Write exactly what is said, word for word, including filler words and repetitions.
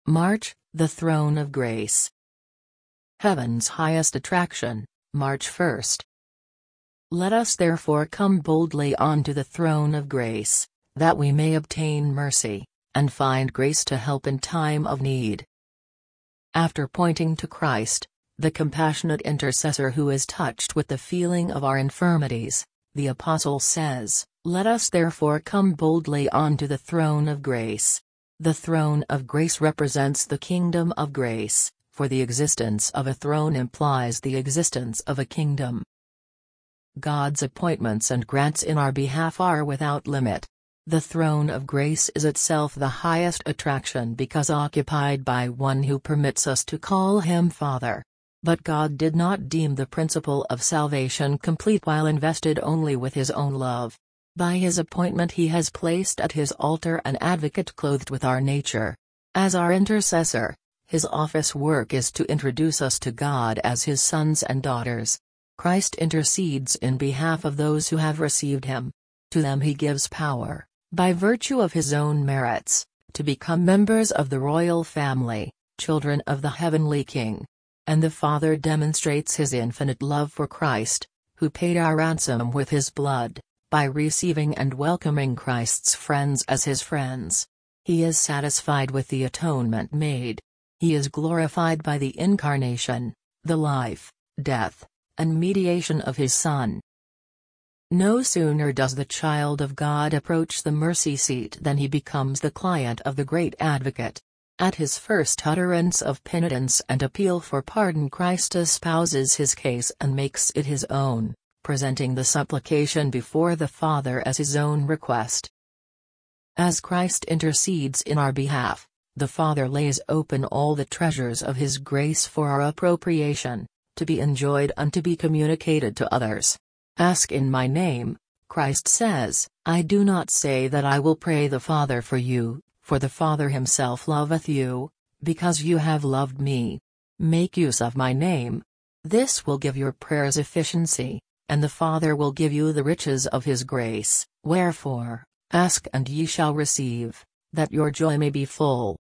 March, the Throne of Grace. Heaven's highest attraction, March first. Let us therefore come boldly unto the throne of grace, that we may obtain mercy, and find grace to help in time of need. After pointing to Christ, the compassionate intercessor who is touched with the feeling of our infirmities, the Apostle says, "Let us therefore come boldly unto the throne of grace." The throne of grace represents the kingdom of grace, for the existence of a throne implies the existence of a kingdom. God's appointments and grants in our behalf are without limit. The throne of grace is itself the highest attraction because occupied by one who permits us to call him Father. But God did not deem the principle of salvation complete while invested only with his own love. By his appointment he has placed at his altar an advocate clothed with our nature. As our intercessor, his office work is to introduce us to God as his sons and daughters. Christ intercedes in behalf of those who have received him. To them he gives power, by virtue of his own merits, to become members of the royal family, children of the heavenly King. And the Father demonstrates his infinite love for Christ, who paid our ransom with his blood, by receiving and welcoming Christ's friends as his friends. He is satisfied with the atonement made. He is glorified by the incarnation, the life, death, and mediation of his Son. No sooner does the child of God approach the mercy seat than he becomes the client of the great advocate. At his first utterance of penitence and appeal for pardon, Christ espouses his case and makes it his own, presenting the supplication before the Father as his own request. As Christ intercedes in our behalf, the Father lays open all the treasures of his grace for our appropriation, to be enjoyed and to be communicated to others. "Ask in my name," Christ says, "I do not say that I will pray the Father for you, for the Father himself loveth you, because you have loved me. Make use of my name. This will give your prayers efficiency, and the Father will give you the riches of his grace. Wherefore, ask and ye shall receive, that your joy may be full."